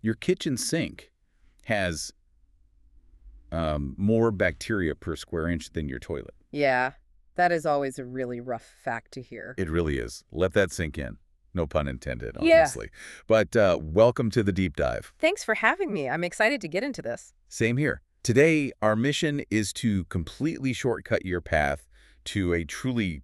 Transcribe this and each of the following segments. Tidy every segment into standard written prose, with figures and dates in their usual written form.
Your kitchen sink has more bacteria per square inch than your toilet. Yeah, that is always a really rough fact to hear. It really is. Let that sink in. No pun intended, Yeah. honestly. But welcome to the deep dive. Thanks for having me. I'm excited to get into this. Same here. Today, our mission is to completely shortcut your path to a truly,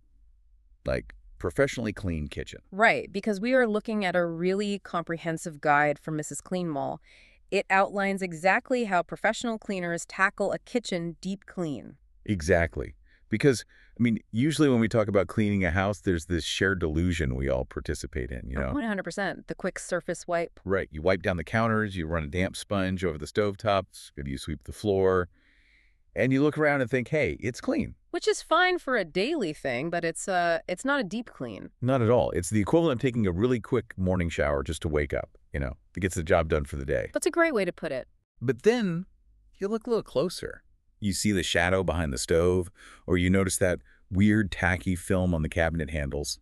professionally clean kitchen. Right, because we are looking at a really comprehensive guide from Mrs. Clean Mall. It outlines exactly how professional cleaners tackle a kitchen deep clean. Exactly. Because, usually when we talk about cleaning a house, there's this shared delusion we all participate in, 100%. The quick surface wipe. Right. You wipe down the counters, you run a damp sponge over the stovetops, maybe you sweep the floor, and you look around and think, hey, it's clean. Which is fine for a daily thing, but it's not a deep clean. Not at all. It's the equivalent of taking a really quick morning shower just to wake up, It gets the job done for the day. That's a great way to put it. But then you look a little closer. You see the shadow behind the stove, or you notice that weird tacky film on the cabinet handles.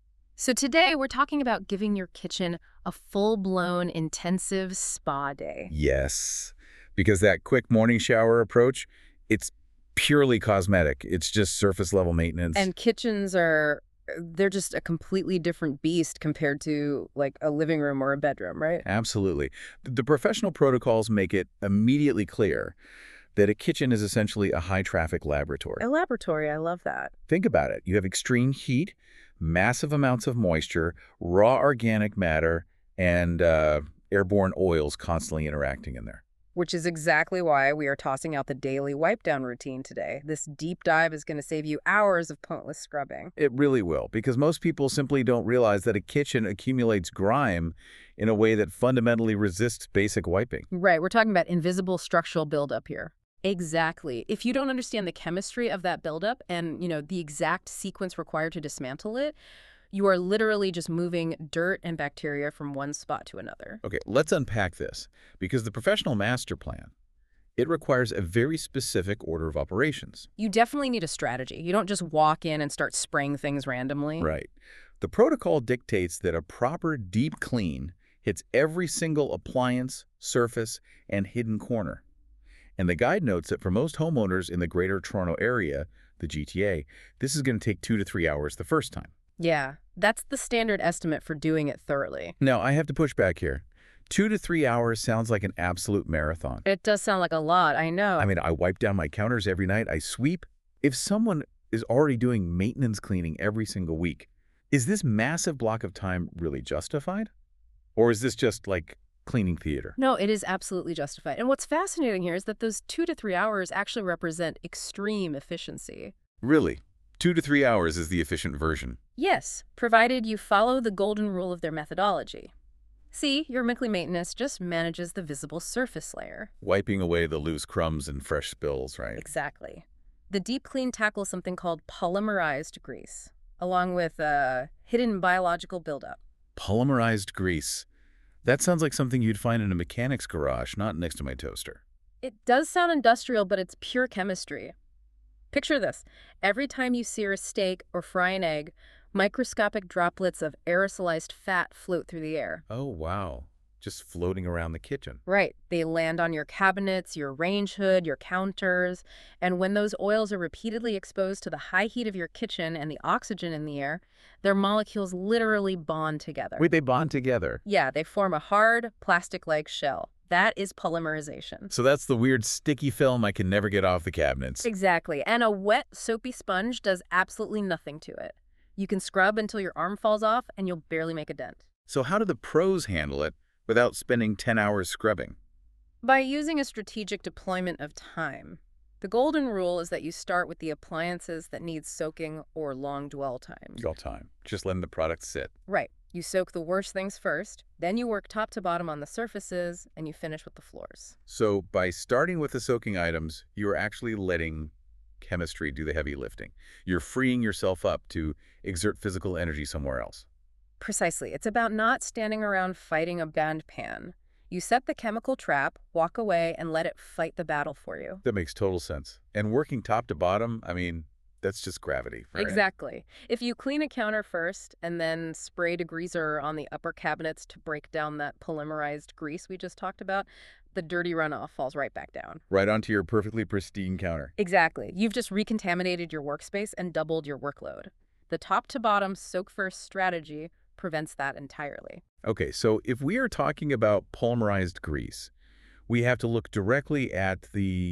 So today we're talking about giving your kitchen a full-blown intensive spa day. Yes, because that quick morning shower approach, it's purely cosmetic. It's just surface level maintenance. And kitchens they're just a completely different beast compared to like a living room or a bedroom, right? Absolutely. The professional protocols make it immediately clear that a kitchen is essentially a high-traffic laboratory. A laboratory, I love that. Think about it. You have extreme heat, massive amounts of moisture, raw organic matter, and airborne oils constantly interacting in there. Which is exactly why we are tossing out the daily wipe down routine today. This deep dive is going to save you hours of pointless scrubbing. It really will, because most people simply don't realize that a kitchen accumulates grime in a way that fundamentally resists basic wiping. Right, we're talking about invisible structural buildup here. Exactly. If you don't understand the chemistry of that buildup and, the exact sequence required to dismantle it, you are literally just moving dirt and bacteria from one spot to another. Okay, let's unpack this, because the professional master plan, it requires a very specific order of operations. You definitely need a strategy. You don't just walk in and start spraying things randomly. Right. The protocol dictates that a proper deep clean hits every single appliance, surface, and hidden corner. And the guide notes that for most homeowners in the Greater Toronto Area, the GTA, this is going to take 2 to 3 hours the first time. Yeah, that's the standard estimate for doing it thoroughly. Now, I have to push back here. 2 to 3 hours sounds like an absolute marathon. It does sound like a lot, I know. I wipe down my counters every night. I sweep. If someone is already doing maintenance cleaning every single week, is this massive block of time really justified? Or is this just like cleaning theater? No, it is absolutely justified. And what's fascinating here is that those 2 to 3 hours actually represent extreme efficiency. Really? 2 to 3 hours is the efficient version. Yes, provided you follow the golden rule of their methodology. See, your weekly maintenance just manages the visible surface layer. Wiping away the loose crumbs and fresh spills, right? Exactly. The deep clean tackles something called polymerized grease, along with hidden biological buildup. Polymerized grease. That sounds like something you'd find in a mechanic's garage, not next to my toaster. It does sound industrial, but it's pure chemistry. Picture this. Every time you sear a steak or fry an egg, microscopic droplets of aerosolized fat float through the air. Oh, wow. Just floating around the kitchen. Right. They land on your cabinets, your range hood, your counters. And when those oils are repeatedly exposed to the high heat of your kitchen and the oxygen in the air, their molecules literally bond together. Wait, they bond together? Yeah, they form a hard, plastic-like shell. That is polymerization. So that's the weird sticky film I can never get off the cabinets. Exactly. And a wet, soapy sponge does absolutely nothing to it. You can scrub until your arm falls off and you'll barely make a dent. So how do the pros handle it without spending 10 hours scrubbing? By using a strategic deployment of time. The golden rule is that you start with the appliances that need soaking or long dwell times. All time. Just letting the product sit. Right. You soak the worst things first, then you work top to bottom on the surfaces, and you finish with the floors. So by starting with the soaking items, you're actually letting chemistry do the heavy lifting. You're freeing yourself up to exert physical energy somewhere else. Precisely. It's about not standing around fighting a banned pan. You set the chemical trap, walk away, and let it fight the battle for you. That makes total sense. And working top to bottom, That's just gravity, right? Exactly. If you clean a counter first and then spray degreaser on the upper cabinets to break down that polymerized grease we just talked about, the dirty runoff falls right back down. Right onto your perfectly pristine counter. Exactly. You've just recontaminated your workspace and doubled your workload. The top-to-bottom soak-first strategy prevents that entirely. Okay, so if we are talking about polymerized grease, we have to look directly at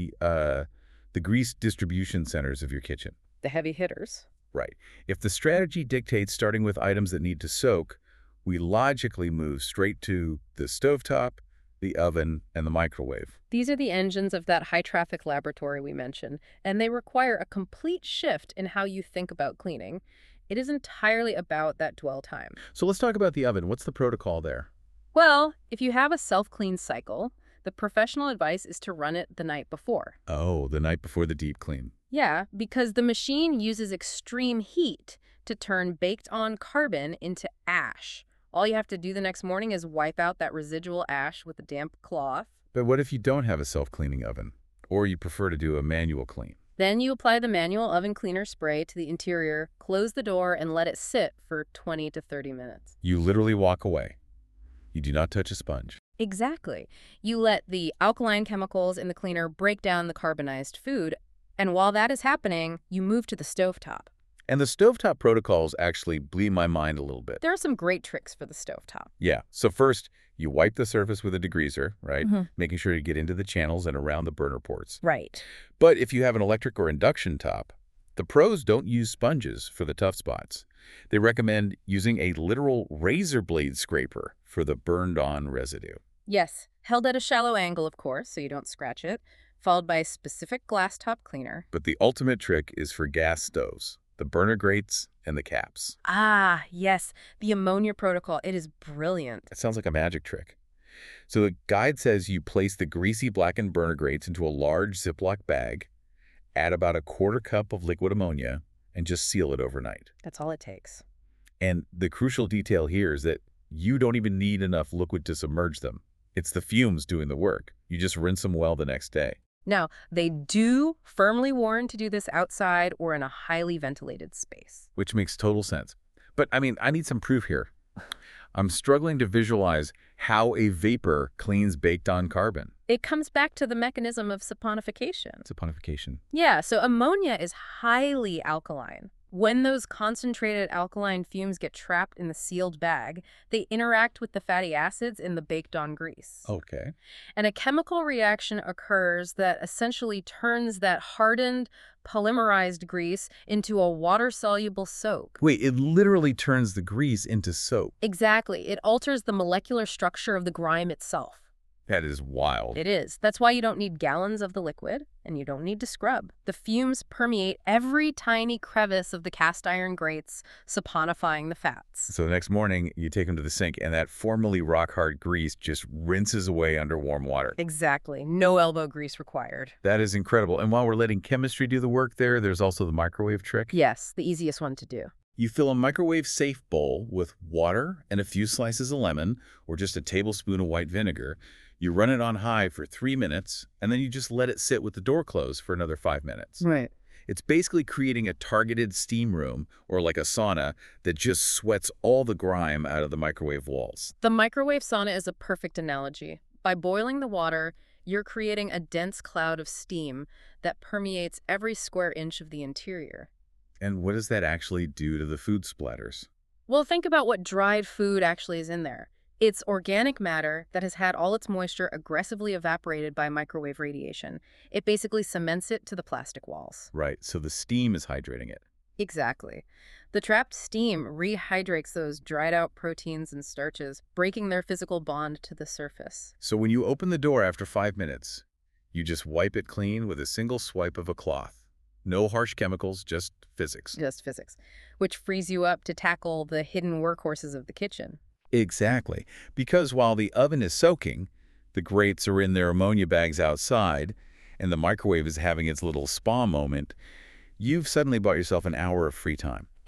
the grease distribution centers of your kitchen. The heavy hitters. Right. If the strategy dictates starting with items that need to soak, we logically move straight to the stovetop, the oven, and the microwave. These are the engines of that high-traffic laboratory we mentioned, and they require a complete shift in how you think about cleaning. It is entirely about that dwell time. So let's talk about the oven. What's the protocol there? Well, if you have a self-clean cycle, the professional advice is to run it the night before. Oh, the night before the deep clean. Yeah, because the machine uses extreme heat to turn baked-on carbon into ash. All you have to do the next morning is wipe out that residual ash with a damp cloth. But what if you don't have a self-cleaning oven, or you prefer to do a manual clean? Then you apply the manual oven cleaner spray to the interior, close the door, and let it sit for 20 to 30 minutes. You literally walk away. You do not touch a sponge. Exactly. You let the alkaline chemicals in the cleaner break down the carbonized food, and while that is happening, you move to the stovetop. And the stovetop protocols actually blew my mind a little bit. There are some great tricks for the stovetop. Yeah. So first, you wipe the surface with a degreaser, right? Mm-hmm. Making sure you get into the channels and around the burner ports. Right. But if you have an electric or induction top, the pros don't use sponges for the tough spots. They recommend using a literal razor blade scraper for the burned-on residue. Yes, held at a shallow angle, of course, so you don't scratch it, followed by a specific glass top cleaner. But the ultimate trick is for gas stoves, the burner grates, and the caps. Ah, yes, the ammonia protocol. It is brilliant. It sounds like a magic trick. So the guide says you place the greasy blackened burner grates into a large Ziploc bag, add about a quarter cup of liquid ammonia, and just seal it overnight. That's all it takes. And the crucial detail here is that you don't even need enough liquid to submerge them. It's the fumes doing the work. You just rinse them well the next day. Now, they do firmly warn to do this outside or in a highly ventilated space. Which makes total sense. But, I mean, I need some proof here. I'm struggling to visualize how a vapor cleans baked-on carbon. It comes back to the mechanism of saponification. Saponification. Yeah, so ammonia is highly alkaline. When those concentrated alkaline fumes get trapped in the sealed bag, they interact with the fatty acids in the baked-on grease. Okay. And a chemical reaction occurs that essentially turns that hardened, polymerized grease into a water-soluble soap. Wait, it literally turns the grease into soap. Exactly. It alters the molecular structure of the grime itself. That is wild. It is. That's why you don't need gallons of the liquid, and you don't need to scrub. The fumes permeate every tiny crevice of the cast iron grates, saponifying the fats. So the next morning, you take them to the sink, and that formerly rock-hard grease just rinses away under warm water. Exactly. No elbow grease required. That is incredible. And while we're letting chemistry do the work there's also the microwave trick. Yes, the easiest one to do. You fill a microwave-safe bowl with water and a few slices of lemon, or just a tablespoon of white vinegar. You run it on high for 3 minutes, and then you just let it sit with the door closed for another 5 minutes. Right. It's basically creating a targeted steam room, or like a sauna, that just sweats all the grime out of the microwave walls. The microwave sauna is a perfect analogy. By boiling the water, you're creating a dense cloud of steam that permeates every square inch of the interior. And what does that actually do to the food splatters? Well, think about what dried food actually is in there. It's organic matter that has had all its moisture aggressively evaporated by microwave radiation. It basically cements it to the plastic walls. Right, so the steam is hydrating it. Exactly. The trapped steam rehydrates those dried out proteins and starches, breaking their physical bond to the surface. So when you open the door after 5 minutes, you just wipe it clean with a single swipe of a cloth. No harsh chemicals, just physics. Just physics, which frees you up to tackle the hidden workhorses of the kitchen. Exactly. Because while the oven is soaking, the grates are in their ammonia bags outside, and the microwave is having its little spa moment, you've suddenly bought yourself an hour of free time.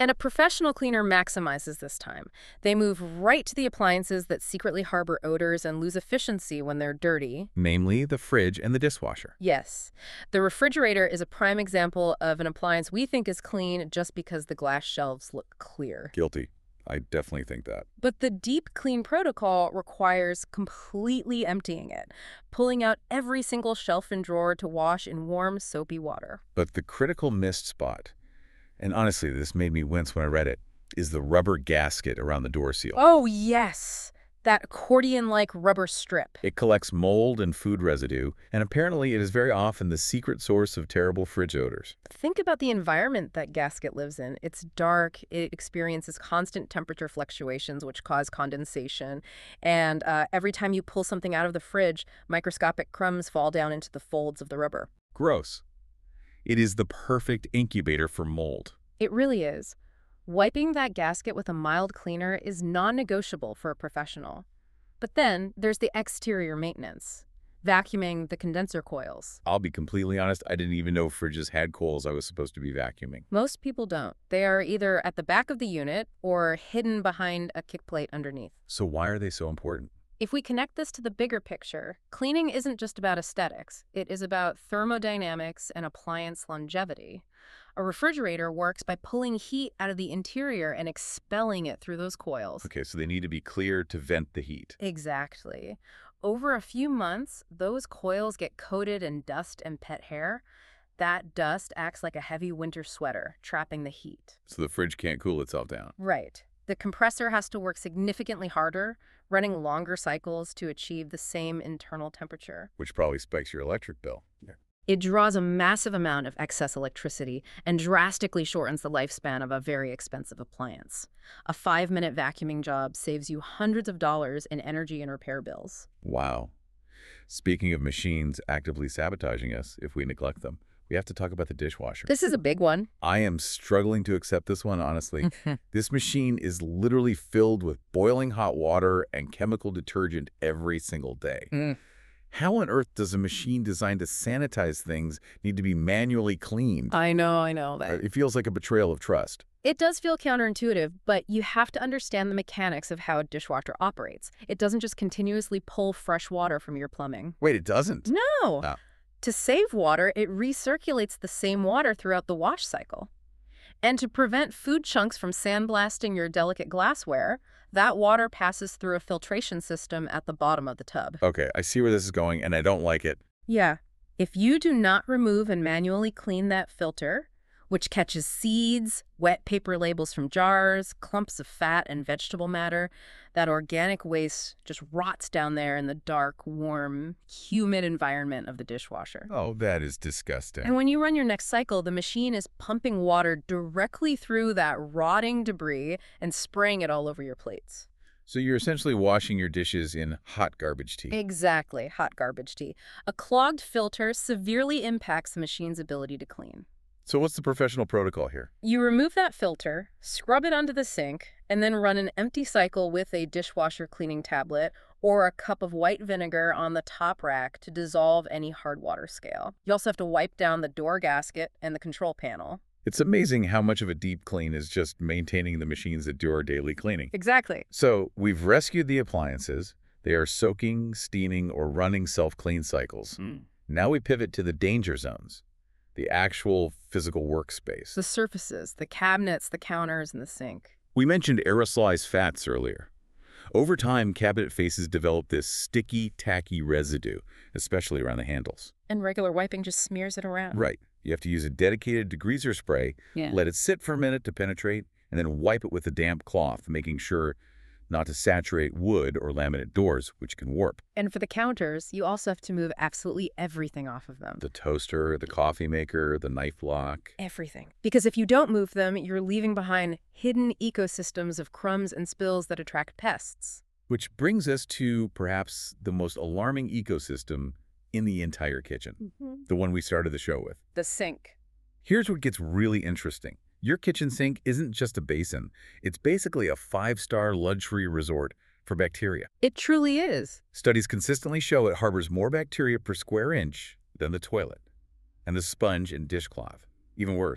And a professional cleaner maximizes this time. They move right to the appliances that secretly harbor odors and lose efficiency when they're dirty. Namely, the fridge and the dishwasher. Yes, the refrigerator is a prime example of an appliance we think is clean just because the glass shelves look clear. Guilty. I definitely think that. But the deep clean protocol requires completely emptying it, pulling out every single shelf and drawer to wash in warm, soapy water. But the critical missed spot, and honestly, this made me wince when I read it, is the rubber gasket around the door seal. Oh, yes! That accordion-like rubber strip. It collects mold and food residue, and apparently it is very often the secret source of terrible fridge odors. Think about the environment that gasket lives in. It's dark, it experiences constant temperature fluctuations which cause condensation, and every time you pull something out of the fridge, microscopic crumbs fall down into the folds of the rubber. Gross. It is the perfect incubator for mold. It really is. Wiping that gasket with a mild cleaner is non-negotiable for a professional. But then there's the exterior maintenance. Vacuuming the condenser coils. I'll be completely honest, I didn't even know fridges had coils I was supposed to be vacuuming. Most people don't. They are either at the back of the unit or hidden behind a kick plate underneath. So why are they so important? If we connect this to the bigger picture, cleaning isn't just about aesthetics. It is about thermodynamics and appliance longevity. A refrigerator works by pulling heat out of the interior and expelling it through those coils. Okay, so they need to be clear to vent the heat. Exactly. Over a few months, those coils get coated in dust and pet hair. That dust acts like a heavy winter sweater, trapping the heat. So the fridge can't cool itself down. Right. The compressor has to work significantly harder, running longer cycles to achieve the same internal temperature. Which probably spikes your electric bill. It draws a massive amount of excess electricity and drastically shortens the lifespan of a very expensive appliance. A 5-minute vacuuming job saves you hundreds of dollars in energy and repair bills. Wow. Speaking of machines actively sabotaging us if we neglect them, we have to talk about the dishwasher. This is a big one. I am struggling to accept this one, honestly. This machine is literally filled with boiling hot water and chemical detergent every single day. How on earth does a machine designed to sanitize things need to be manually cleaned? I know. It feels like a betrayal of trust. It does feel counterintuitive, but you have to understand the mechanics of how a dishwasher operates. It doesn't just continuously pull fresh water from your plumbing. Wait, it doesn't? No. Oh. To save water, it recirculates the same water throughout the wash cycle. And to prevent food chunks from sandblasting your delicate glassware, that water passes through a filtration system at the bottom of the tub. Okay, I see where this is going, and I don't like it. Yeah. If you do not remove and manually clean that filter, which catches seeds, wet paper labels from jars, clumps of fat and vegetable matter, that organic waste just rots down there in the dark, warm, humid environment of the dishwasher. Oh, that is disgusting. And when you run your next cycle, the machine is pumping water directly through that rotting debris and spraying it all over your plates. So you're essentially washing your dishes in hot garbage tea. Exactly, hot garbage tea. A clogged filter severely impacts the machine's ability to clean. So what's the professional protocol here? You remove that filter, scrub it onto the sink, and then run an empty cycle with a dishwasher cleaning tablet or a cup of white vinegar on the top rack to dissolve any hard water scale. You also have to wipe down the door gasket and the control panel. It's amazing how much of a deep clean is just maintaining the machines that do our daily cleaning. Exactly. So we've rescued the appliances. They are soaking, steaming, or running self-clean cycles. Now we pivot to the danger zones, the actual physical workspace. The surfaces, the cabinets, the counters, and the sink. We mentioned aerosolized fats earlier. Over time, cabinet faces develop this sticky, tacky residue, especially around the handles. And regular wiping just smears it around. Right. You have to use a dedicated degreaser spray, let it sit for a minute to penetrate, and then wipe it with a damp cloth, making sure not to saturate wood or laminate doors, which can warp. And for the counters, you also have to move absolutely everything off of them. The toaster, the coffee maker, the knife block. Everything. Because if you don't move them, you're leaving behind hidden ecosystems of crumbs and spills that attract pests. Which brings us to perhaps the most alarming ecosystem in the entire kitchen, the one we started the show with. The sink. Here's what gets really interesting. Your kitchen sink isn't just a basin. It's basically a 5-star luxury resort for bacteria. It truly is. Studies consistently show it harbors more bacteria per square inch than the toilet and the sponge and dishcloth. Even worse,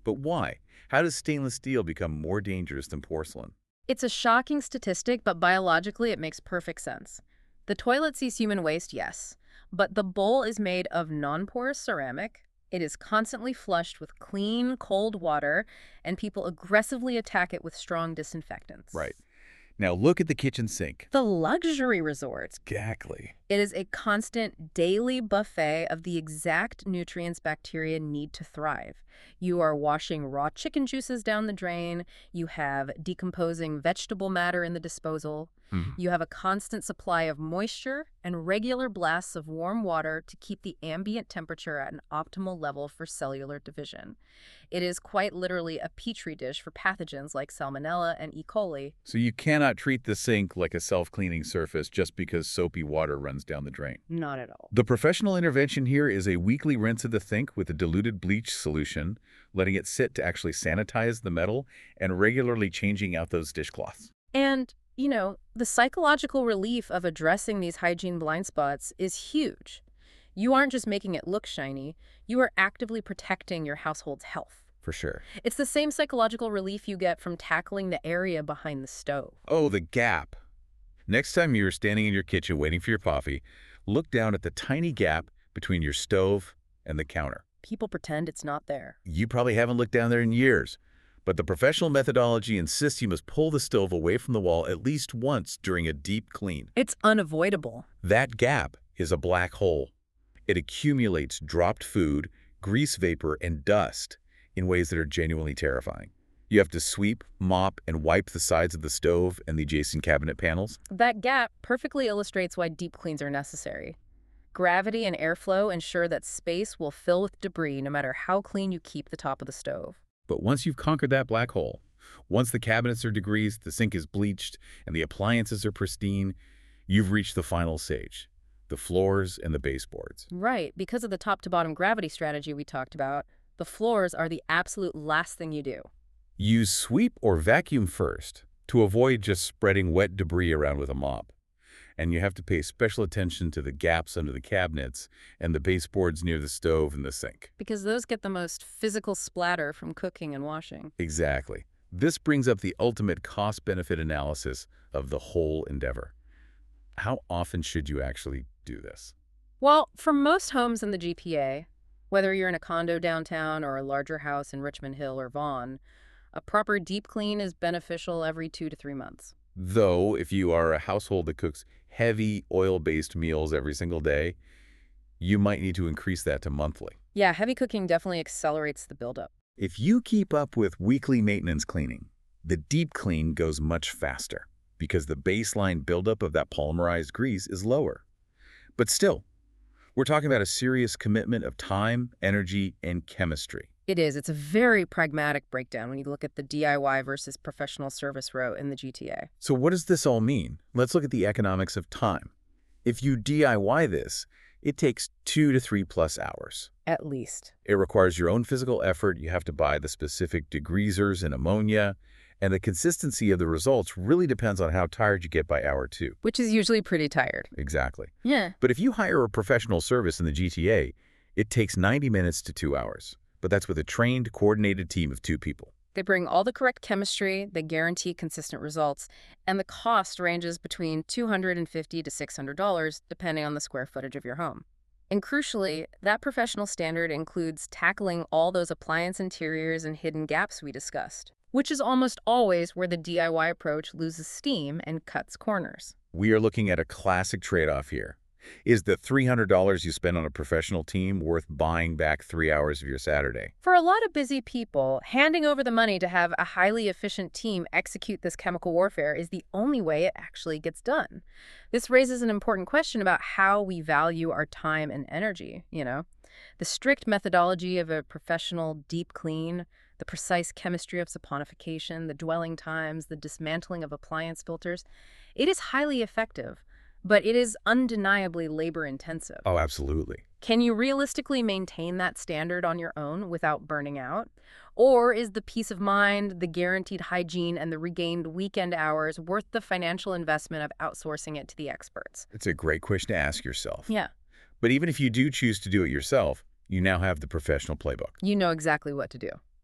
But why? How does stainless steel become more dangerous than porcelain? It's a shocking statistic, but biologically it makes perfect sense. The toilet sees human waste, yes, but the bowl is made of non-porous ceramic. It is constantly flushed with clean, cold water, and people aggressively attack it with strong disinfectants. Right. Now look at the kitchen sink. The luxury resort. Exactly. It is a constant daily buffet of the exact nutrients bacteria need to thrive. You are washing raw chicken juices down the drain. You have decomposing vegetable matter in the disposal. You have a constant supply of moisture and regular blasts of warm water to keep the ambient temperature at an optimal level for cellular division. It is quite literally a petri dish for pathogens like Salmonella and E. coli. So you cannot treat the sink like a self-cleaning surface just because soapy water runs down the drain. Not at all. The professional intervention here is a weekly rinse of the sink with a diluted bleach solution, letting it sit to actually sanitize the metal and regularly changing out those dishcloths. And the psychological relief of addressing these hygiene blind spots is huge. You aren't just making it look shiny, you are actively protecting your household's health. For sure. It's the same psychological relief you get from tackling the area behind the stove. Oh, the gap. Next time you're standing in your kitchen waiting for your coffee, look down at the tiny gap between your stove and the counter. People pretend it's not there. You probably haven't looked down there in years. But the professional methodology insists you must pull the stove away from the wall at least once during a deep clean. It's unavoidable. That gap is a black hole. It accumulates dropped food, grease vapor, and dust in ways that are genuinely terrifying. You have to sweep, mop, and wipe the sides of the stove and the adjacent cabinet panels. That gap perfectly illustrates why deep cleans are necessary. Gravity and airflow ensure that space will fill with debris no matter how clean you keep the top of the stove. But once you've conquered that black hole, once the cabinets are degreased, the sink is bleached, and the appliances are pristine, you've reached the final stage, the floors and the baseboards. Right. Because of the top-to-bottom gravity strategy we talked about, the floors are the absolute last thing you do. Use sweep or vacuum first to avoid just spreading wet debris around with a mop. And you have to pay special attention to the gaps under the cabinets and the baseboards near the stove and the sink. Because those get the most physical splatter from cooking and washing. Exactly. This brings up the ultimate cost-benefit analysis of the whole endeavor. How often should you actually do this? Well, for most homes in the GTA, whether you're in a condo downtown or a larger house in Richmond Hill or Vaughan, a proper deep clean is beneficial every 2 to 3 months. Though, if you are a household that cooks heavy oil-based meals every single day, you might need to increase that to monthly. Yeah, heavy cooking definitely accelerates the buildup. If you keep up with weekly maintenance cleaning, the deep clean goes much faster because the baseline buildup of that polymerized grease is lower. But still, we're talking about a serious commitment of time, energy, and chemistry. It is. It's a very pragmatic breakdown when you look at the DIY versus professional service row in the GTA. So what does this all mean? Let's look at the economics of time. If you DIY this, it takes 2 to 3+ hours. At least. It requires your own physical effort. You have to buy the specific degreasers and ammonia, and the consistency of the results really depends on how tired you get by hour 2. Which is usually pretty tired. Exactly. Yeah. But if you hire a professional service in the GTA, it takes 90 minutes to 2 hours. But that's with a trained, coordinated team of 2 people. They bring all the correct chemistry, they guarantee consistent results, and the cost ranges between $250 to $600 depending on the square footage of your home. And crucially, that professional standard includes tackling all those appliance interiors and hidden gaps we discussed, which is almost always where the DIY approach loses steam and cuts corners. We are looking at a classic trade-off here. Is the $300 you spend on a professional team worth buying back 3 hours of your Saturday? For a lot of busy people, handing over the money to have a highly efficient team execute this chemical warfare is the only way it actually gets done. This raises an important question about how we value our time and energy, The strict methodology of a professional deep clean, the precise chemistry of saponification, the dwelling times, the dismantling of appliance filters, it is highly effective. But it is undeniably labor-intensive. Oh, absolutely. Can you realistically maintain that standard on your own without burning out? Or is the peace of mind, the guaranteed hygiene, and the regained weekend hours worth the financial investment of outsourcing it to the experts? It's a great question to ask yourself. Yeah. But even if you do choose to do it yourself, you now have the professional playbook. You know exactly what to do.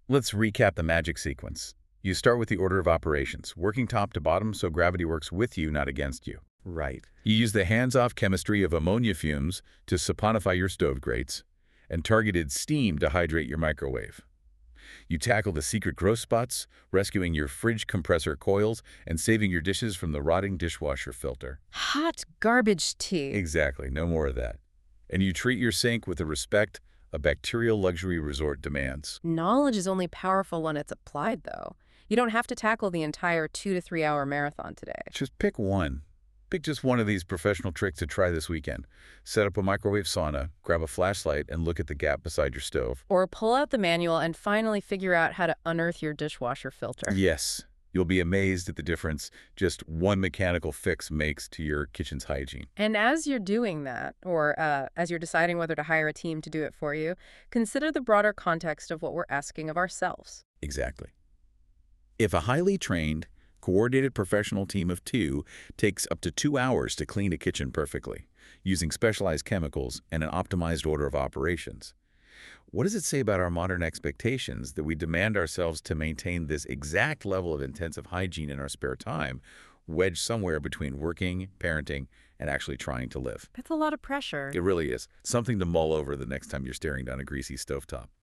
Let's recap the magic sequence. You start with the order of operations, working top to bottom so gravity works with you, not against you. Right. You use the hands-off chemistry of ammonia fumes to saponify your stove grates and targeted steam to hydrate your microwave. You tackle the secret growth spots, rescuing your fridge compressor coils and saving your dishes from the rotting dishwasher filter. Hot garbage tea. Exactly, no more of that. And you treat your sink with the respect a bacterial luxury resort demands. Knowledge is only powerful when it's applied, though. You don't have to tackle the entire 2 to 3 hour marathon today. Just pick one. Pick just one of these professional tricks to try this weekend. Set up a microwave sauna, grab a flashlight, and look at the gap beside your stove. Or pull out the manual and finally figure out how to unearth your dishwasher filter. Yes, you'll be amazed at the difference just one mechanical fix makes to your kitchen's hygiene. And as you're doing that, or as you're deciding whether to hire a team to do it for you, consider the broader context of what we're asking of ourselves. Exactly. If a highly trained, coordinated professional team of 2 takes up to 2 hours to clean a kitchen perfectly, using specialized chemicals and an optimized order of operations, what does it say about our modern expectations that we demand ourselves to maintain this exact level of intensive hygiene in our spare time, wedged somewhere between working, parenting, and actually trying to live? That's a lot of pressure. It really is. Something to mull over the next time you're staring down a greasy stovetop.